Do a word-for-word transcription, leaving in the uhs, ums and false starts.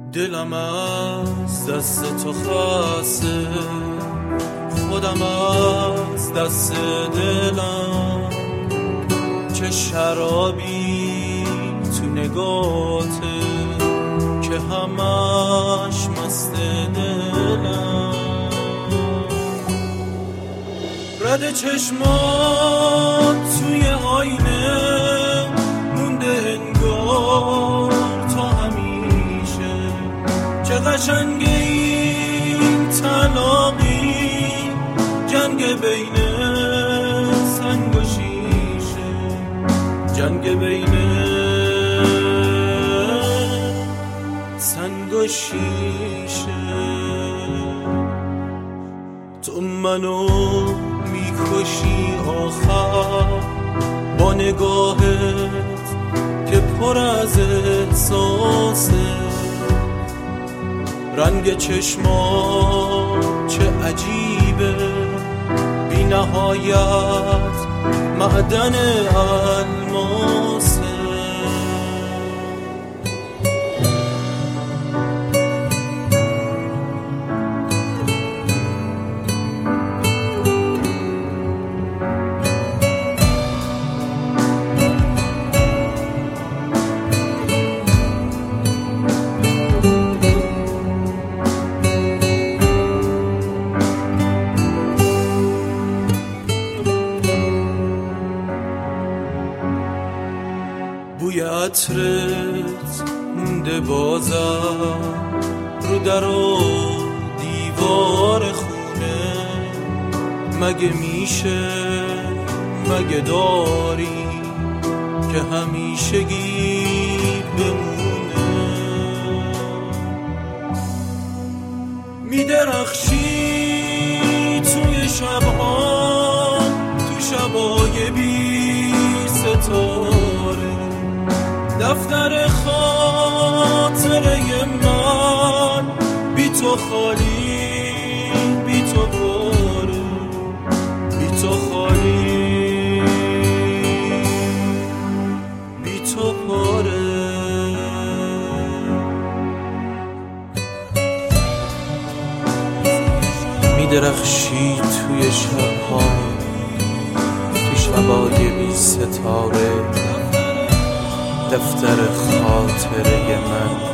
دلم از دست تو خسته، خودم از دست دلم. چه شرابی تو نگاته که همش مست دلم. رد چشمات توی آینه مونده انگار تا همیشه. چه قشنگه این طلاقی، جنگ بین سنگ و شیشه، جنگ بین سنگ و شیشه. تو منو میکشی آخر با نگاهت که پر از احساسه. رنگ چشمات چه عجیبه، بی نهایت معدن الماسه. بوی عطرت مونده بازم رو در و دیوار خونه. مگه میشه، مگه داری که همیشگی بمونه؟ میدرخشی توی شبها، تو شبای بی ستاره. دفتر خاطره من بی تو خالی، بی تو پاره، بی تو خالی، بی تو پاره. میدرخشی توی شبها، تو شبای بی ستاره. دفتر خاطره من